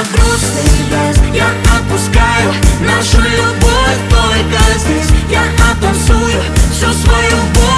грустный лес. Я отпускаю нашу любовь только здесь. Я оттанцую всю свою боль.